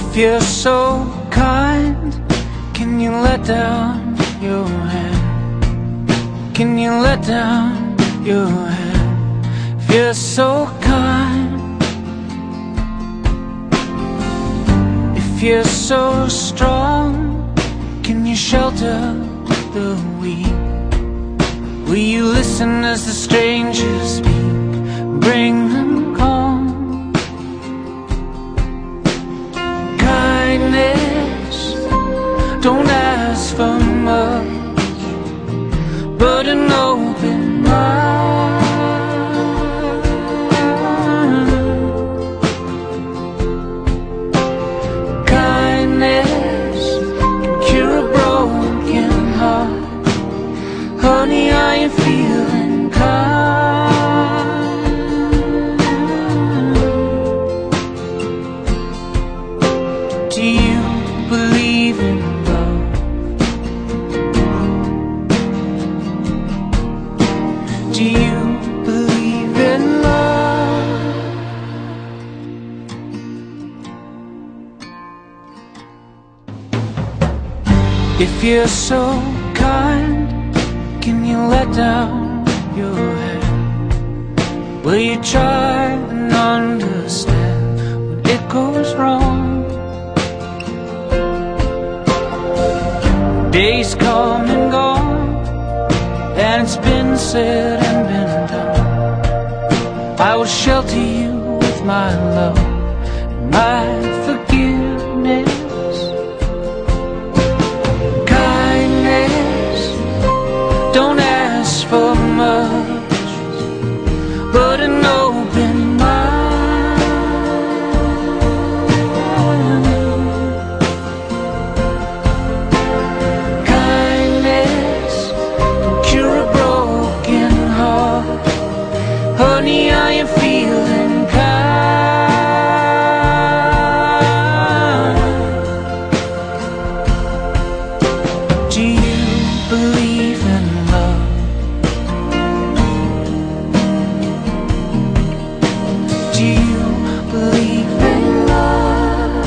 If you're so kind, can you let down your hand? Can you let down your hand? If you're so kind, if you're so strong, can you shelter the weak? Will you listen as the strangers speak? Bring them calm. Kindness, don't ask for much, but an open mind. Kindness can cure a broken heart. Honey, are you feeling kind? Do you believe in love? Do you believe in love? If you're so kind, can you let down your head? Will you try and understand when it goes wrong? Days come and gone, and it's been said and been done. I will shelter you with my love and my forgiveness. Kindness, don't ask for much, but an open mind. Kindness can cure a broken heart. Honey, are you feeling kind? Do you believe in love? Do you believe in love?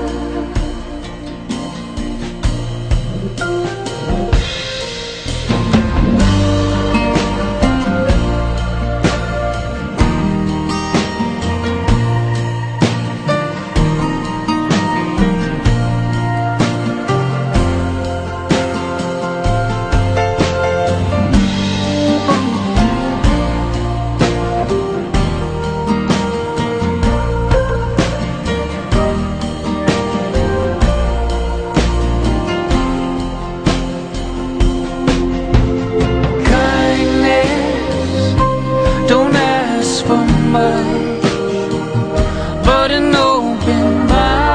Kindness, don't ask for much, but an open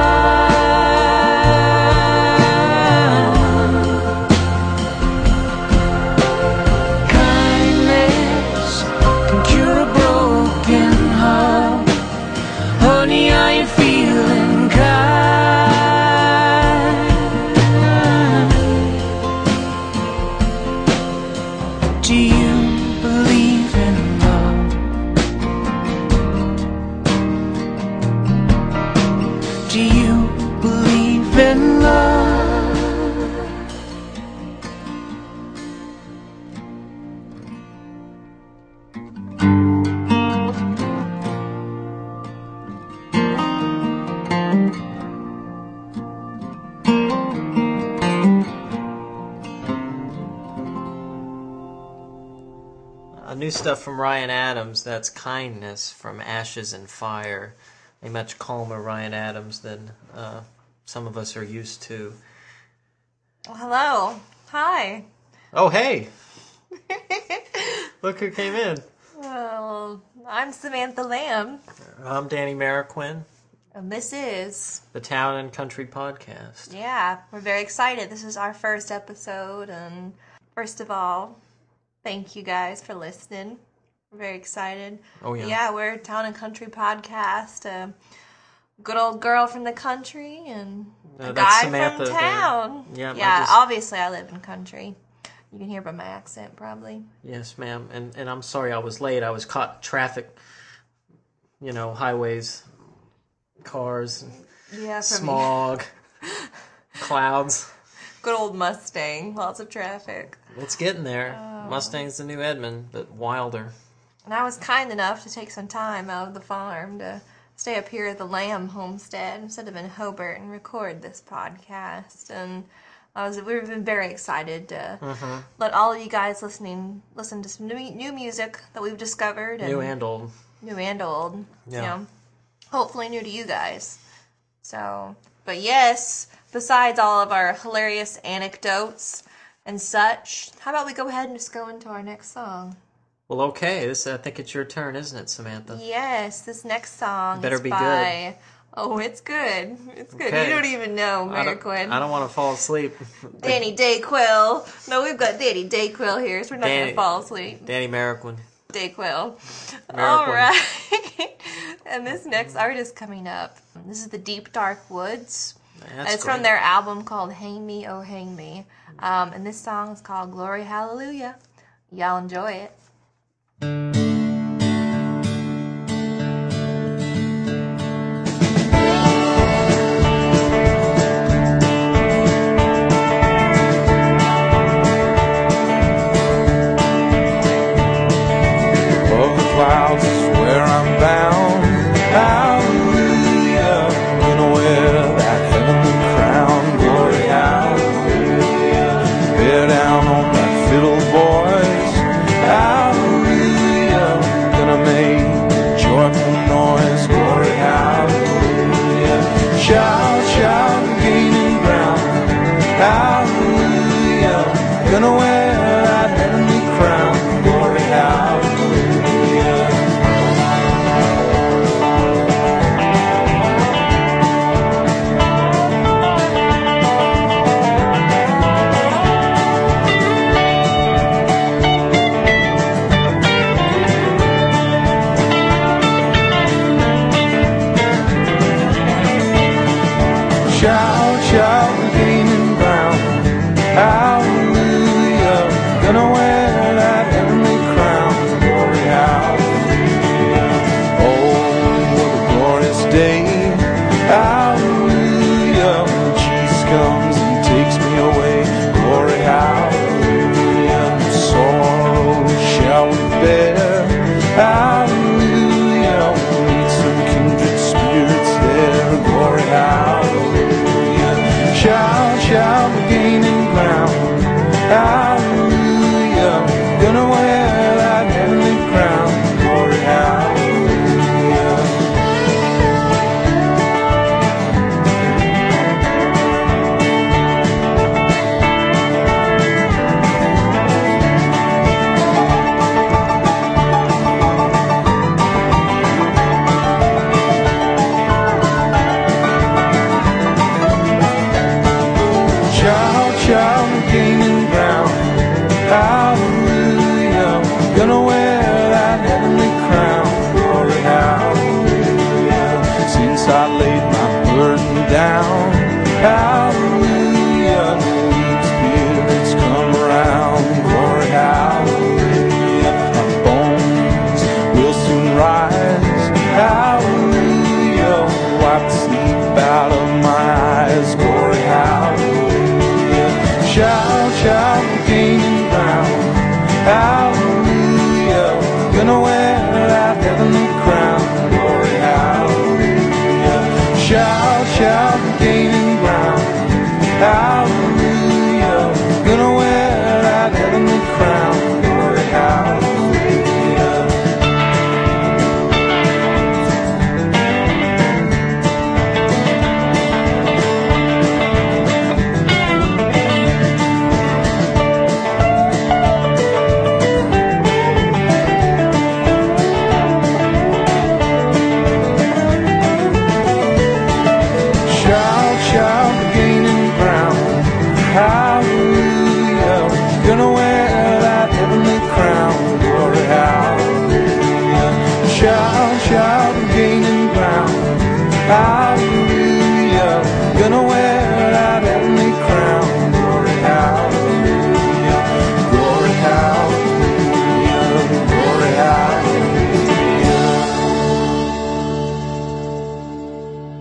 mind. Kindness can cure a broken heart. Honey, are you feeling kind? Do you believe in love? Do you believe in love? New stuff from Ryan Adams. That's Kindness from Ashes and Fire. A much calmer Ryan Adams than some of us are used to. Well, hello. Hi. Oh, hey! Look who came in. Well, I'm Samantha Lamb. I'm Danny Mariquin. And this is... the Town and Country Podcast. Yeah, we're very excited. This is our first episode. And first of all, thank you guys for listening. We're very excited. Oh, yeah. Yeah, we're a Town and Country Podcast. A good old girl from the country and a guy Samantha from town. There. Yeah, obviously I live in country. You can hear by my accent, probably. Yes, ma'am. And I'm sorry I was late. I was caught traffic, highways cars, Yeah, from smog, clouds. good old Mustang. Lots of traffic. It's getting there. Mustang's the new Edmund, but wilder. And I was kind enough to take some time out of the farm to stay up here at the Lamb homestead instead of in Hobart and record this podcast. And we've been very excited to let all of you guys listen to some new music that we've discovered. New and old. New and old. Yeah. You know, hopefully new to you guys. So, but yes, besides all of our hilarious anecdotes and such, how about we go ahead and just go into our next song? Well, okay. I think it's your turn, isn't it, Samantha? Yes, this next song Better is be by... Oh, it's good. It's good. Okay. You don't even know, Mary Quinn. I don't want to fall asleep. Danny Dayquil. No, we've got Danny Dayquil here, so we're not going to fall asleep. Danny Merriquin. Dayquil. Merriquin. All right. And this next artist coming up, this is the Deep Dark Woods. It's from their album called Hang Me, Oh Hang Me. And this song is called Glory Hallelujah. Y'all enjoy it. Above the clouds is where I'm bound. Hallelujah, I'm gonna wear that heavenly crown. Glory, hallelujah. Bear down on that fiddle, boys. Hallelujah, I'm gonna make a joyful noise. Glory, hallelujah. Shout, shout, gaining ground. Hallelujah, I'm gonna wear that heavenly crown. Glory, hallelujah. Shout, shout, gaining ground. Hallelujah, gonna wear that heavenly crown. Glory, hallelujah. Oh, what a glorious day. Hallelujah, when Jesus comes and takes me away. Glory, hallelujah. No sorrow shall we bear. Hallelujah, we'll meet some kindred spirits there. Glory, hallelujah. Shout, shout, gaining ground. Hallelujah, gonna wear that heavenly crown. Glory, hallelujah. Shout, shout, gaining ground. Hallelujah, gonna wear that heavenly crown. Glory, hallelujah. Since I laid my burden down. Hallelujah, the weak spirits come around. Glory, hallelujah. My bones will soon rise. Hallelujah, wipe the sleep out of my eyes. Glory, hallelujah. Shout, shout, gaining ground. Hallelujah, gonna wear that heavenly crown. Glory, hallelujah. Shout, shout, gaining ground. Hallelujah, gonna wear that heavenly crown. Glory, hallelujah. Shout, shout, gaining ground. Hallelujah, gonna wear that heavenly crown. Glory, hallelujah. Shout, shout, gaining ground. Hallelujah, gonna wear that heavenly crown. Glory, hallelujah. Glory, hallelujah. Glory, hallelujah.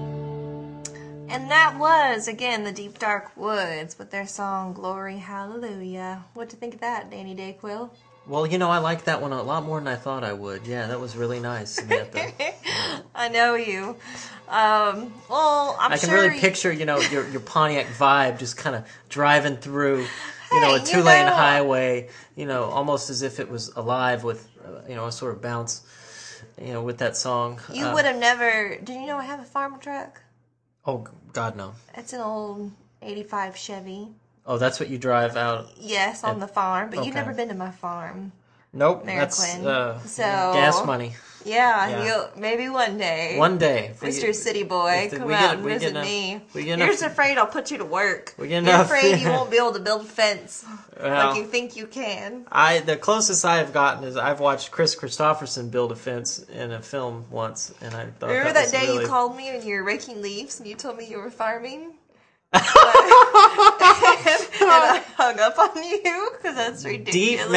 That was, again, the Deep Dark Woods with their song Glory Hallelujah. What do you think of that, Danny Dayquil? Well, you know, I like that one a lot more than I thought I would. Yeah, that was really nice, Samantha. I know you. Well, I'm I can sure really picture, you know, your Pontiac vibe just kind of driving through, you know, a two-lane highway, you know, almost as if it was alive with, you know, a sort of bounce, you know, with that song. You would have never... Did you know I have a farm truck? Oh, God, no. It's an old 85 Chevy. Oh, that's what you drive out? Yes, on the farm, but okay. you've never been to my farm. Nope, Mariquin. that's so gas money. Yeah. Maybe one day. One day. Mr. City Boy, come out and visit me. You're just afraid I'll put you to work. You're afraid you won't be able to build a fence like you think you can. The closest I have gotten is I've watched Chris Christopherson build a fence in a film once, and I thought Remember that day really... you called me when you were raking leaves and you told me you were farming? and I hung up on you because that's ridiculous.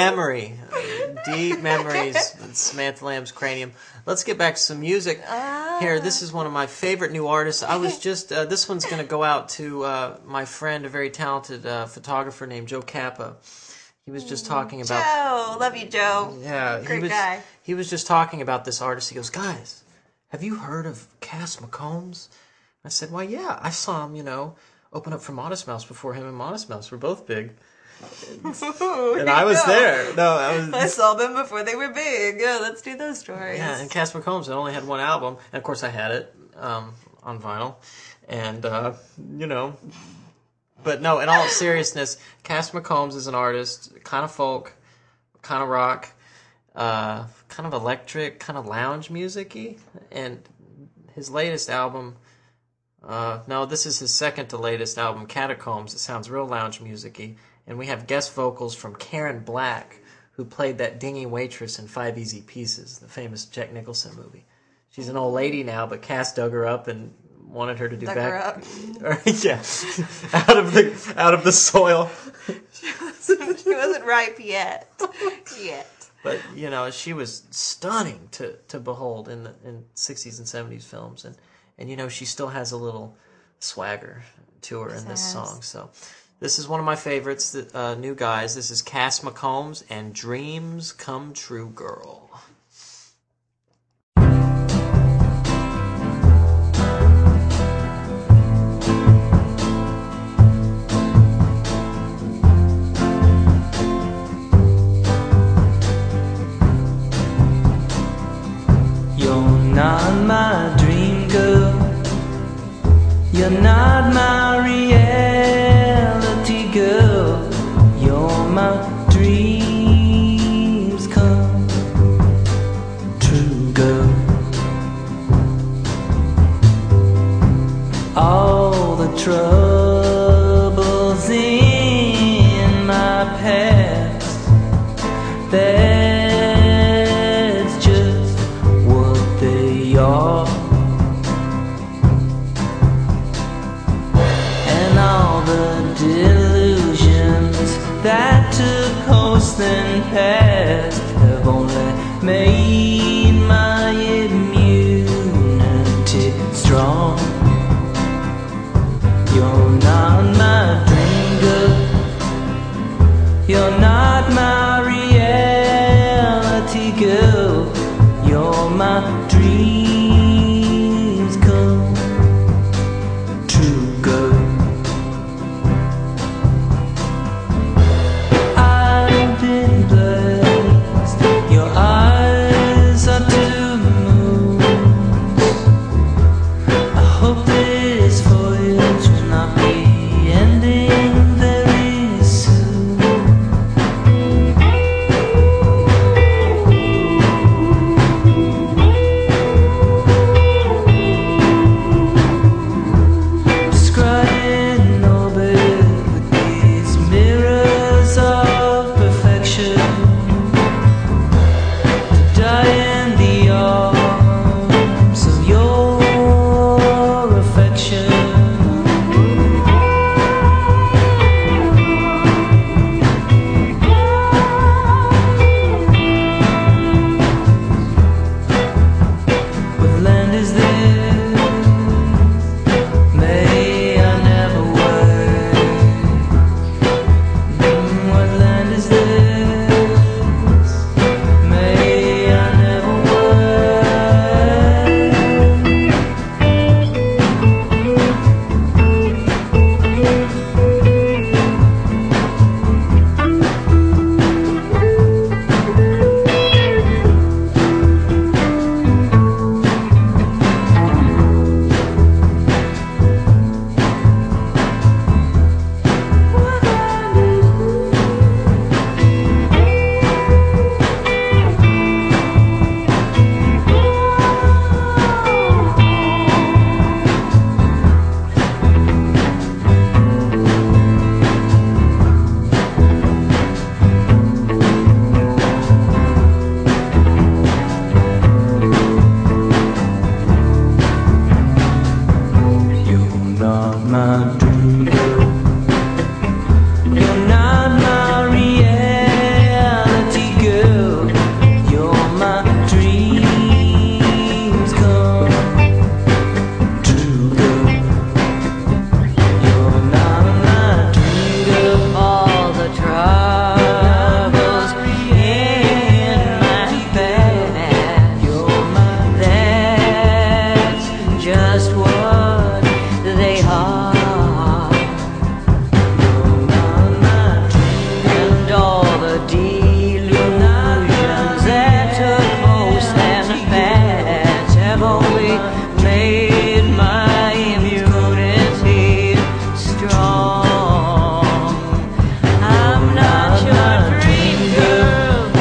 Deep memories with Samantha Lamb's Cranium. Let's get back to some music here. This is one of my favorite new artists. I was just this one's going to go out to my friend, a very talented photographer named Joe Kappa. He was just talking about Joe. Love you, Joe. Yeah, great guy. He was just talking about this artist. He goes, "Guys, have you heard of Cass McCombs?" I said, "Why, yeah, I saw him, you know, open up for Modest Mouse before him and Modest Mouse were both big." And I was there. No, I saw them before they were big. Yeah, let's do those stories. Yeah, and Cass McCombs had only had one album, and of course I had it on vinyl, and you know. But no, in all seriousness, Cass McCombs is an artist, kind of folk, kind of rock, kind of electric, kind of lounge music-y, and his latest album. No, this is his second to latest album, Catacombs. It sounds real lounge music-y. And we have guest vocals from Karen Black, who played that dingy waitress in 5 Easy Pieces, the famous Jack Nicholson movie. She's an old lady now, but Cass dug her up and wanted her to do her up. Yeah, out of the soil. She wasn't ripe yet. But you know, she was stunning to behold in 60s and 70s films, and you know, she still has a little swagger to her in this song. So this is one of my favorites, new guys. This is Cass McCombs and Dreams Come True Girl. You're not my dream girl. You're not my reality girl. You're my dreams come true girl. All the troubles in my past, that's just what they are. And all the delusions that took host and past have only made my immunity strong. You're not my dream girl. You're not my reality girl. You're my dreams come true girl. I've been blessed. Your eyes made my immunity strong. I'm not your dream girl.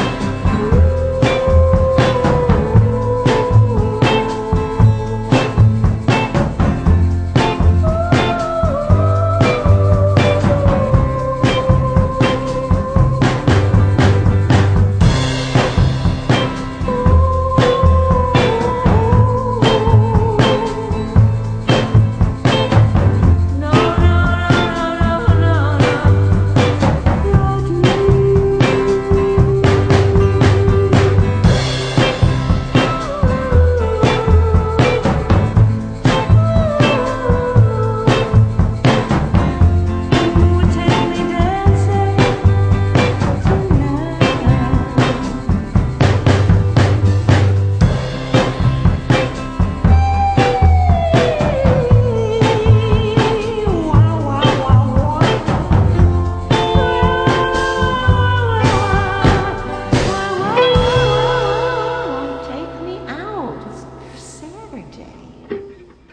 No, no, no, no, no, no. Ooh, take me dancing tonight. Take me out. It's Saturday.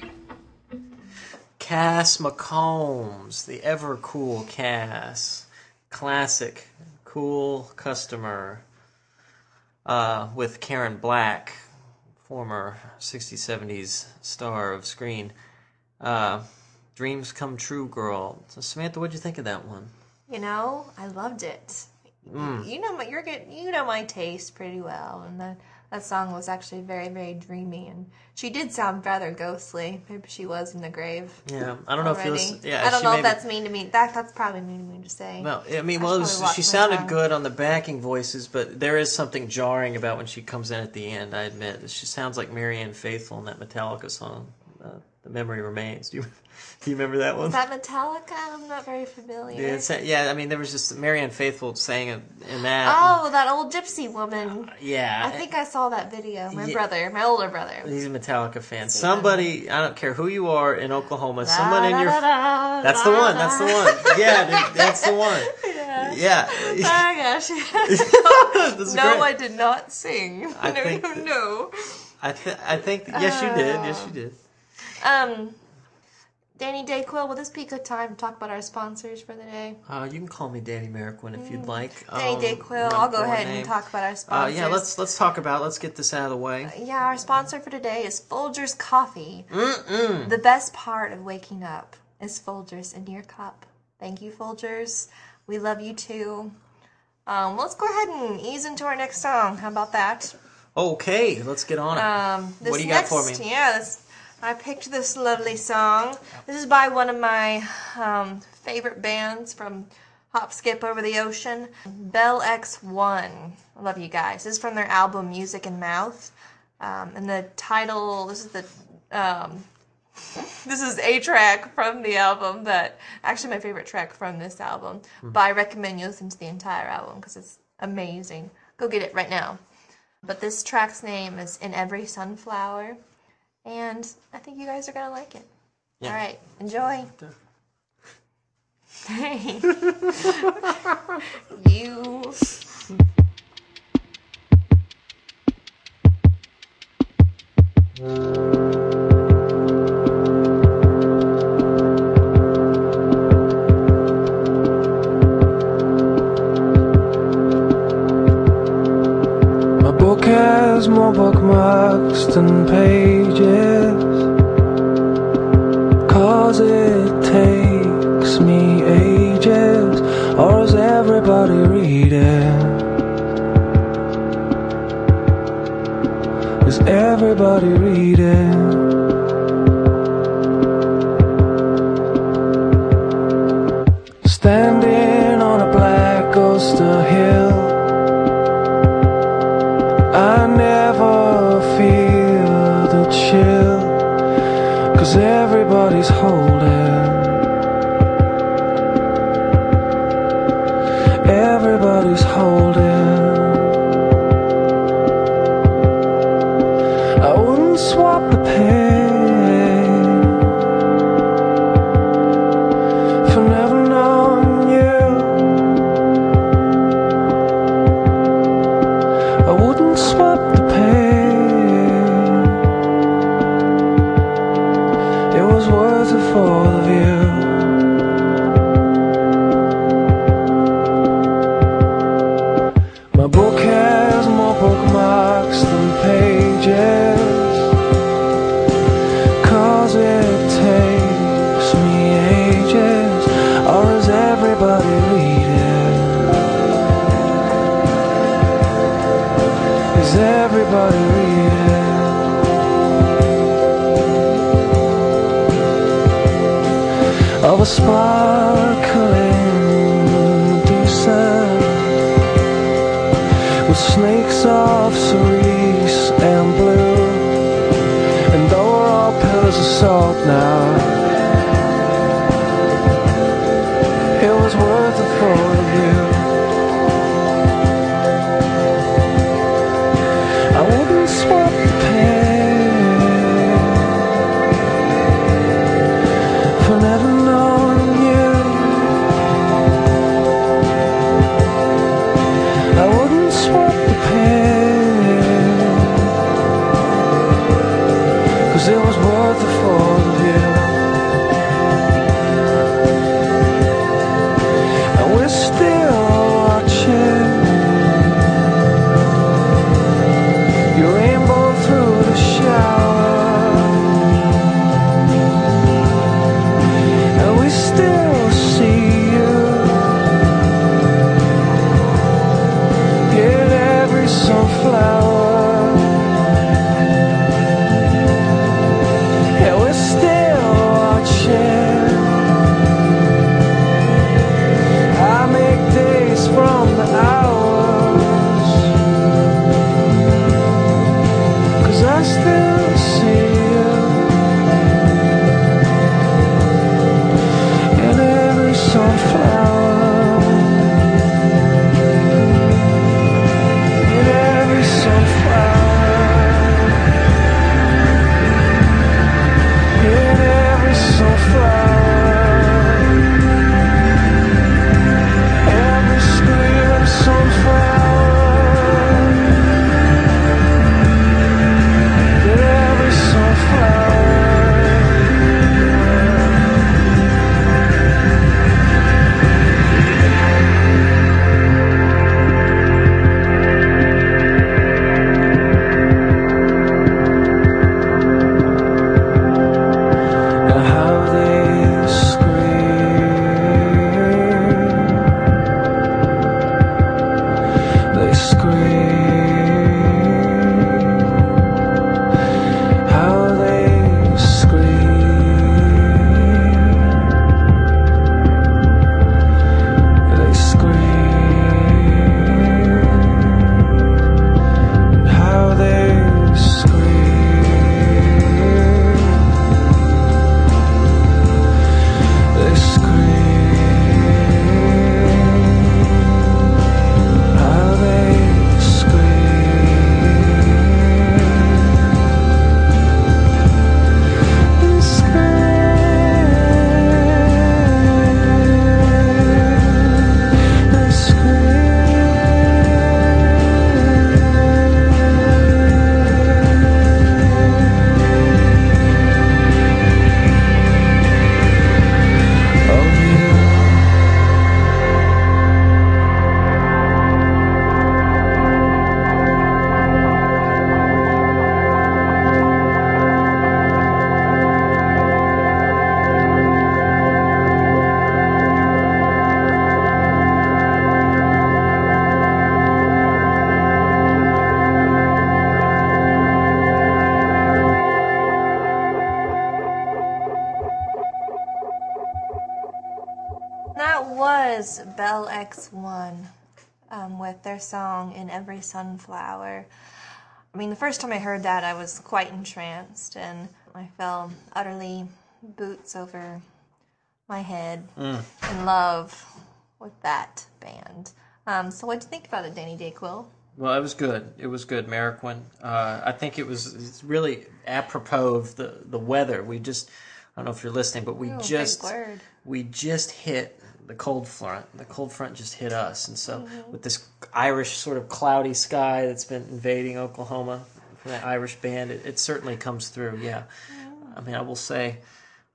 Cass McCombs, the ever cool Cass, classic, cool customer, with Karen Black, former 60s, 70s star of screen. Dreams Come True Girl. So Samantha, what'd you think of that one? You know, I loved it. You know my taste pretty well, and that song was actually very, very dreamy, and she did sound rather ghostly. Maybe she was in the grave. Yeah, I don't know if already. you listen. Yeah, I don't she know if maybe- that's mean to me. That's probably mean to me to say. Well, I mean, I well, should probably watch she my sounded tongue. good on the backing voices, but there is something jarring about when she comes in at the end, I admit. She sounds like Marianne Faithfull in that Metallica song, The Memory Remains. Do you remember that one? Is that Metallica? I'm not very familiar. Yeah, I mean, there was just Marianne Faithfull sang it in that. Oh, that old gypsy woman. Yeah. I think I saw that video. My Yeah. my older brother. He's a Metallica fan. Somebody, I don't care who you are in Oklahoma, someone in your... That's the one, that's the one. Yeah, dude, that's the one. Yeah. Oh my gosh. That's No, great. I did not sing. I think no, that- no. I think, yes you did, yes you did. Danny Dayquil, will this be a good time to talk about our sponsors for the day? You can call me Danny Merriquin if you'd like. Danny Dayquil, I'll go ahead and talk about our sponsors. Yeah, let's get this out of the way. Yeah, our sponsor for today is Folgers Coffee. The best part of waking up is Folgers in your cup. Thank you, Folgers. We love you too. Let's go ahead and ease into our next song. How about that? Okay, let's get on it. What do you got for me? Yeah, I picked this lovely song. This is by one of my favorite bands from Hop Skip Over the Ocean, Bell X1. I love you guys. This is from their album Music and Mouth. And the title, this is a track from the album that, actually my favorite track from this album. But I recommend you listen to the entire album because it's amazing. Go get it right now. But this track's name is In Every Sunflower. And I think you guys are going to like it. Yeah. All right. Enjoy. Hey. You. My book has more bookmarks than pages, 'cause it takes me ages. Or is everybody reading? Is everybody reading? Standing on a black Ulster hill, I never feel the chill, 'cause everybody's holding, everybody's holding. I wouldn't swap the pain for never knowing you. I wouldn't swap the pain was worth it for the view. My book has more bookmarks than pages, 'cause it takes me ages. Or is everybody reading? Is everybody reading? Of a sparkling Medusa with snakes of cerise and blue, and though we're all pillars of salt now, it was worth it for the view. I wouldn't swap the pain for never knowing you. I wouldn't swap the pain, 'cause it was worth it for the view. And we're still watching your rainbow through the shower, and we still see you in every sunflower, and we're still watching. I make days from the hours, 'cause I still see you in every sunflower, in every sunflower, in every sunflower, every screaming sunflower, in every sunflower. And how they scream, how they scream, they scream, and how they scream, they scream, how they That was Bell X1 with their song In Every Sunflower. I mean, the first time I heard that, I was quite entranced, and I fell utterly boots over my head in love with that band. So what did you think about it, Danny Dayquil? Well, it was good. It was good, Mariquin. I think it's really apropos of the weather. We just, I don't know if you're listening, but we just hit the cold front. The cold front just hit us, and so with this Irish sort of cloudy sky that's been invading Oklahoma from that Irish band, it certainly comes through. Yeah, I mean, I will say,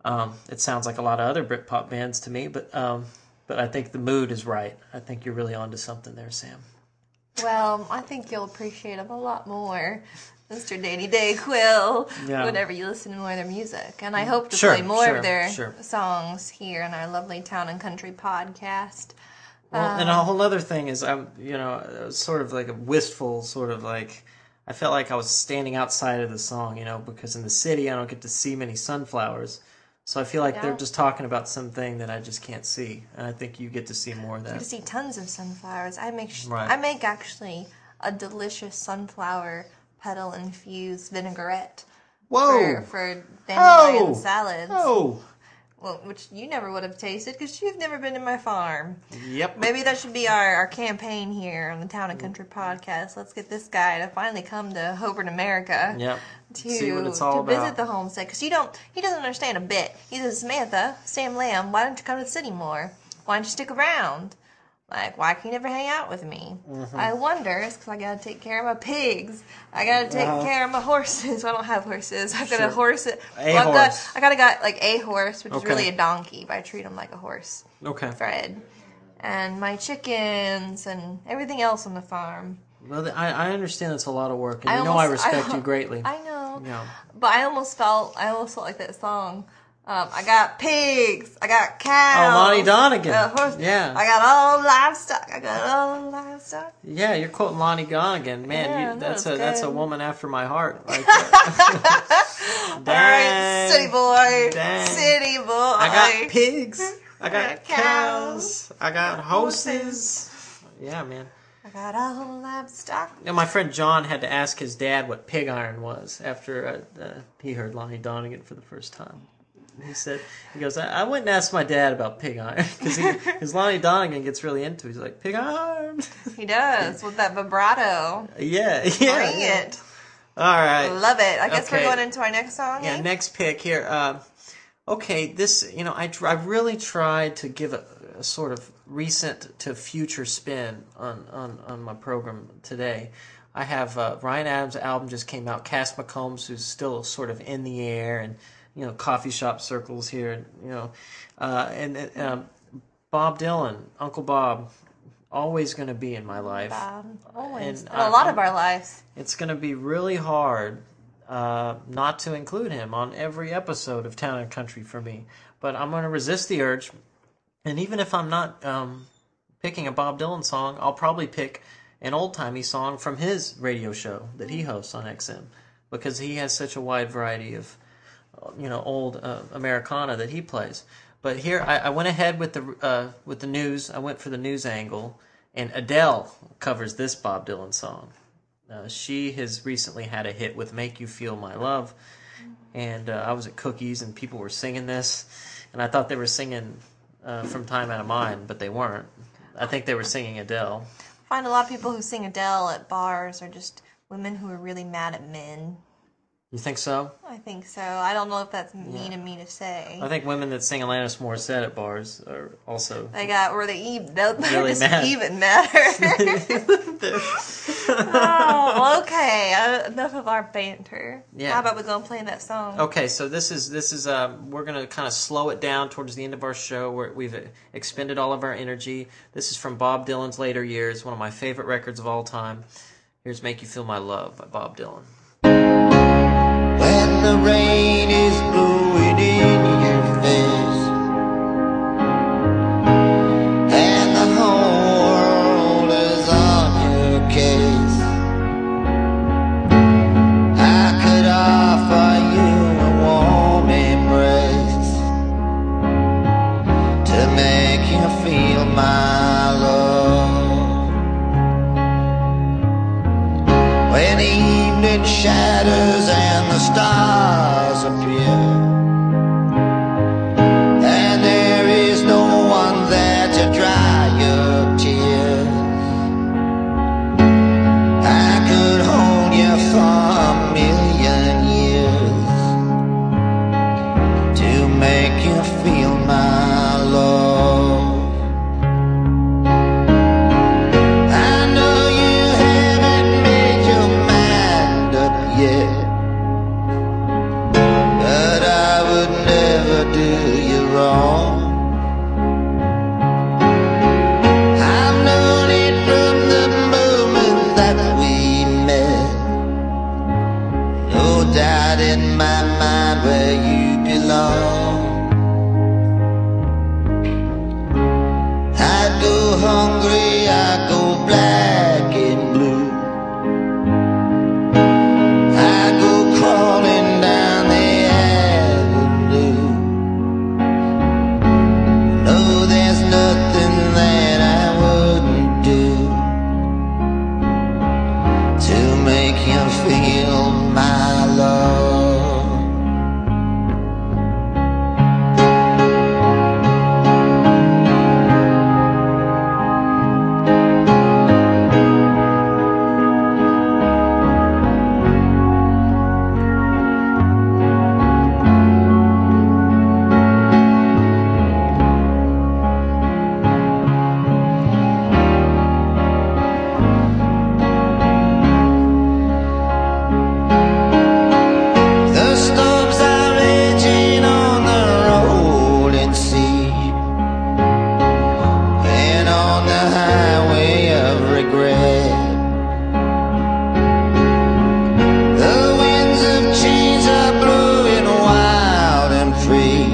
It sounds like a lot of other Britpop bands to me, but I think the mood is right. I think you're really onto something there, Sam. Well, I think you'll appreciate them a lot more, Mr. Danny Day Quill, whenever you listen to more of their music. And I hope to play more of their songs here in our lovely Town and Country podcast. Well, and a whole other thing is, sort of like a wistful, sort of like, I felt like I was standing outside of the song, because in the city I don't get to see many sunflowers. So I feel like they're just talking about something that I just can't see, and I think you get to see more of that. You get to see tons of sunflowers. I make actually a delicious sunflower petal infused vinaigrette. For dandelion salads. Oh. Well, which you never would have tasted because you've never been to my farm. Yep. Maybe that should be our campaign here on the Town and Country podcast. Let's get this guy to finally come to Hobart, America. Yep. See what it's all about. Visit the homestead, because he doesn't understand a bit. He says, Samantha, Sam Lamb, why don't you come to the city more? Why don't you stick around? Like, why can you never hang out with me? Mm-hmm. I wonder, it's because I got to take care of my pigs. I got to take care of my horses. Well, I don't have horses. I've got a horse. I got a horse, which is really a donkey, but I treat him like a horse. Okay. Fred. And my chickens and everything else on the farm. Well, I understand it's a lot of work, and I respect you greatly. I know. Yeah. But I almost felt like that song. I got pigs. I got cows. Oh, Lonnie Donegan. Yeah. I got all livestock. Yeah, you're quoting Lonnie Donegan. Man, that's a woman after my heart. Like, all right, city boy. Dang. City boy. I got pigs. I got cows. I got horses. Yeah, man. I got all livestock. My friend John had to ask his dad what pig iron was after he heard Lonnie Donegan for the first time. He goes, I went and asked my dad about pig iron, because Lonnie Donegan gets really into it. He's like, pig iron? He does, with that vibrato. Yeah. Bring it. All right. Love it. I guess we're going into our next song, Yeah, next pick here. This, I really tried to give a sort of recent to future spin on my program today. I have Ryan Adams' album just came out, Cass McCombs, who's still sort of in the air, and coffee shop circles here, and Bob Dylan, Uncle Bob, always going to be in my life. Bob, always. And a lot of our lives. It's going to be really hard not to include him on every episode of Town and Country for me. But I'm going to resist the urge, and even if I'm not picking a Bob Dylan song, I'll probably pick an old-timey song from his radio show that he hosts on XM, because he has such a wide variety of old Americana that he plays. But here I went ahead with the news. I went for the news angle, and Adele covers this Bob Dylan song. She has recently had a hit with "Make You Feel My Love," and I was at Cookies and people were singing this, and I thought they were singing "From Time Out of Mind," but they weren't. I think they were singing Adele. I find a lot of people who sing Adele at bars are just women who are really mad at men. You think so? I think so. I don't know if that's mean of me to say. I think women that sing Alanis Morissette at bars are also they're even really mad. Even madder. Oh, okay. Enough of our banter. Yeah. How about we go and play that song? Okay, so this is we're gonna kind of slow it down towards the end of our show, where we've expended all of our energy. This is from Bob Dylan's later years, one of my favorite records of all time. Here's "Make You Feel My Love" by Bob Dylan. When the rain is blowing in your face and the whole world is on your case, I could offer you a warm embrace to make you feel my love. When the evening shadows and the stars appear, and there is no one there to dry your tears, I could hold you for a million years to make you feel my love. I know you haven't made your mind up yet, but I would never do where you belong. I go hungry, I go black and blue. I go crawling down the avenue. No, there's nothing that I wouldn't do to make you feel my love. The storms are raging on the rolling sea and on the highway of regret. The winds of change are blowing wild and free.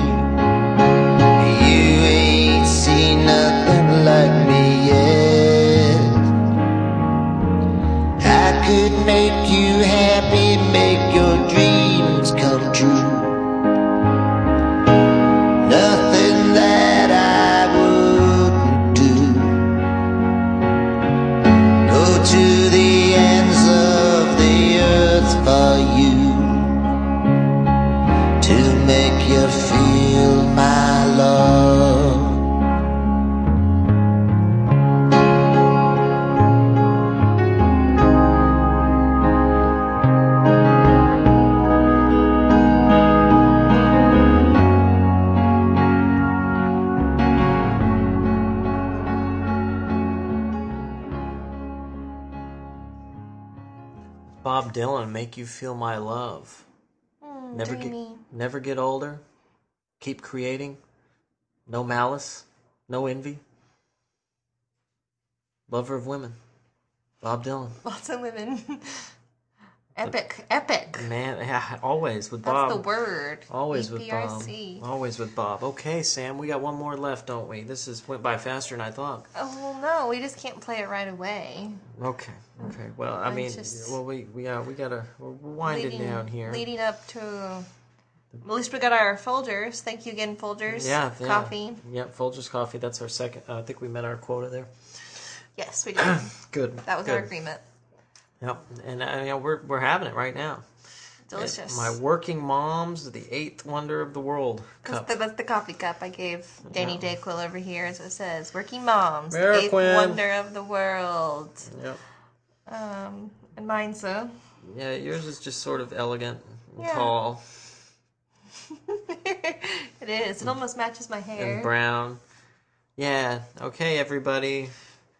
You ain't seen nothing like me yet. I could make you happy, make your dreams come true. Nothing that I wouldn't do. Go to the ends of the earth for you to make you feel my love. Bob Dylan, Make You Feel My Love. Dreamy. Never get older. Keep creating. No malice. No envy. Lover of women. Bob Dylan. Lots of women. Epic. Epic. Man, yeah, always with That's Bob. the word. Always with Bob. EPRC. Always with Bob. Okay, Sam, we got one more left, don't we? This went by faster than I thought. Oh, well, no, we just can't play it right away. Okay. Well, I mean, just- well, we gotta we're winding down here. Leading up to... At least we got our Folgers. Thank you again, Folgers. Yeah. Coffee. Yep, Folgers Coffee. That's our second. I think we met our quota there. Yes, we did. Good. That was good. our agreement. Yep, and we're having it right now. Delicious. My working mom's the 8th wonder of the world cup. That's the coffee cup I gave Danny Dayquil over here, as it says. Working moms, the Mary 8th Quinn. wonder of the world. Yep. And mine's a... Yeah, yours is just sort of elegant and Yeah. tall It is. It almost matches my hair. and brown. Yeah. Okay, everybody.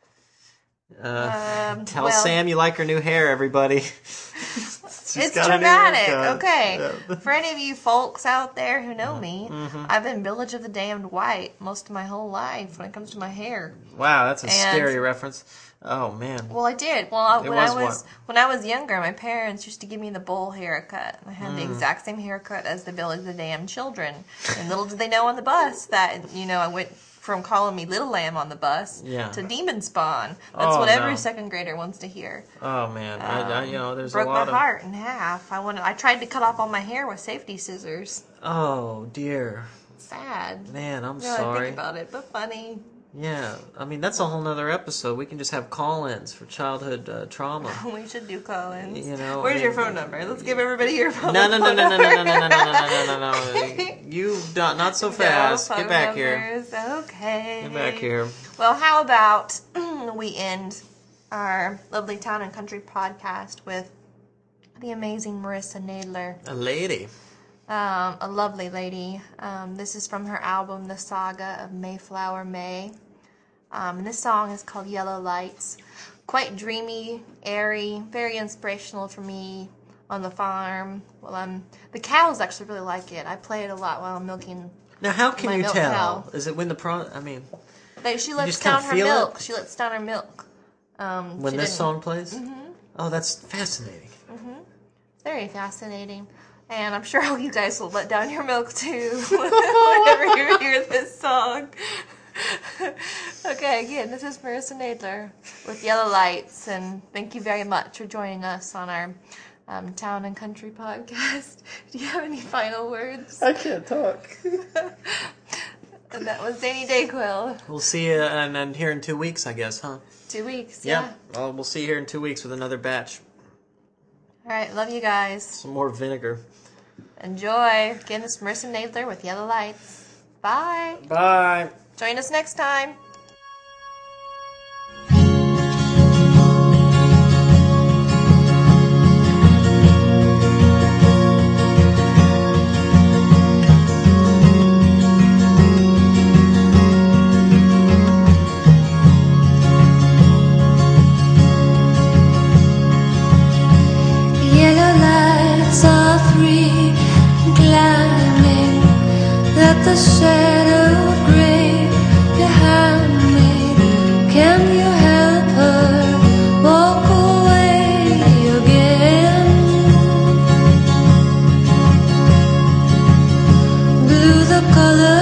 Tell well- Sam you like her new hair, everybody. It's got a new dramatic. haircut. Okay. Yeah. For any of you folks out there who know me, I've been Village of the Damned White most of my whole life when it comes to my hair. Wow, that's a And- scary reference. Oh man. Well, I did. Well, It when was when I was younger, my parents used to give me the bowl haircut. I had the exact same haircut as the Village of the Damned children. And little did they know on the bus that I went from calling me Little Lamb on the bus Yeah. to Demon Spawn. That's Oh, what every no. second grader wants to hear. Oh man. There's Broke a my lot of. heart in half. I tried to cut off all my hair with safety scissors. Oh dear. Sad. Man, I'm Now I sorry. think about it, but funny. Yeah, I mean that's a whole nother episode. We can just have call-ins for childhood trauma. We should do call-ins. You know, Where's I your mean- phone number? Let's give everybody your phone No, no, no, no, no, number. no, no, no, no, no, no, no, no. You not so fast. No Get phone back here. numbers. Okay. Get back here. Well, how about we end our Lovely Town and Country podcast with the amazing Marissa Nadler. A lady. A lovely lady. This is from her album, The Saga of Mayflower May. And this song is called Yellow Lights. Quite dreamy, airy, very inspirational for me on the farm. Well, the cows actually really like it. I play it a lot while I'm milking. Now, how can My you milk tell? cow. Is it when the I mean, She lets just kinda down her feel milk. it? She lets down her milk. when She this didn't- song plays? Oh, that's fascinating. Very fascinating. And I'm sure all you guys will let down your milk too whenever you hear this song. Okay, again, this is Marissa Nadler with Yellow Lights, and thank you very much for joining us on our Town and Country podcast. Do you have any final words? I can't talk. And that was Danny Dayquil. We'll see you and here in 2 weeks, I guess, huh? 2 weeks, Yeah. Well, we'll see you here in 2 weeks with another batch. All right, love you guys. Some more vinegar. Enjoy. Again, this is Marissa Nadler with Yellow Lights. Bye. Bye. Join us next time. Yellow lights are free, climbing at the shadow of gray behind me. Can you help her walk away again? Blue the color